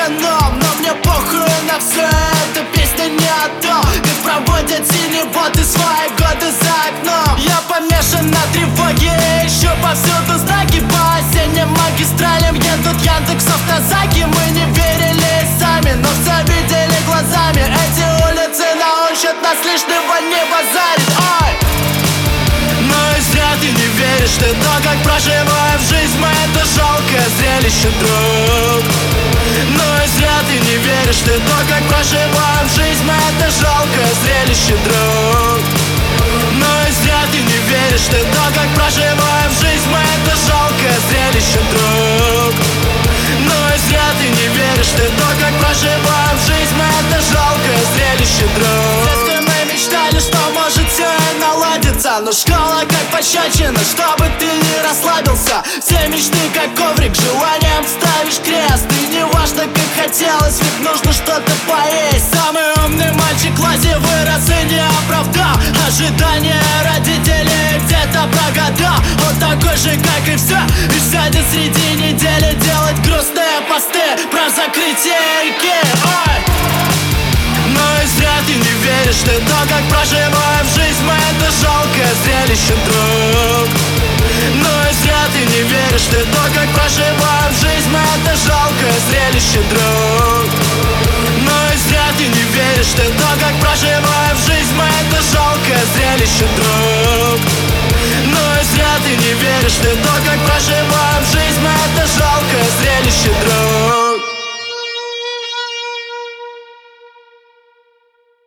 эконом, но мне похуй на все, эта песня не о том, как проводят синеводы свои годы за окном. Я помешан на тревоге, еще повсюду знаки, по осенним магистралям едут Яндекс автозаки. Мы не верили сами, но все видели глазами. Эти улицы научат нас лишнего не базарить. Ой! Ну и зря ты не веришь, ты то, как проживаем жизнь мы, это жалкое зрелище, друг. Ну и зря ты не веришь, ты то, как проживаем жизнь мы, это жалкое зрелище, друг. Ну и зря ты не веришь, ты то, как проживаем жизнь мы, это жалкое зрелище, друг. Ну и зря ты не веришь, ты то, как проживаем жизнь мы, это жалкое зрелище, друг. В детстве мы мечтали, что может все и наладится, но школа как пощечина, чтобы ты не расслабился. Все мечты как коврик, желанием ставишь крест. И не важно как хотелось, ведь нужно что-то поесть. Самый умный мальчик в классе вырос и не оправдал ожидания родителей, где-то прогадал. Он такой же как и все, и сядет среди недели делать грустные посты про закрытие реки. Ой! Ну и зря ты не веришь, ты то, как проживаем жизнь мы, это жалкое зрелище, друг. Ну и зря ты не веришь, ты то, как проживаем жизнь мы, это жалкое зрелище, друг. Ну и зря ты не веришь, ты то, как проживаем жизнь мы, это жалкое зрелище, друг. Ну и зря ты не веришь, ты то, как проживаем жизнь мы, это жалкое зрелище, друг.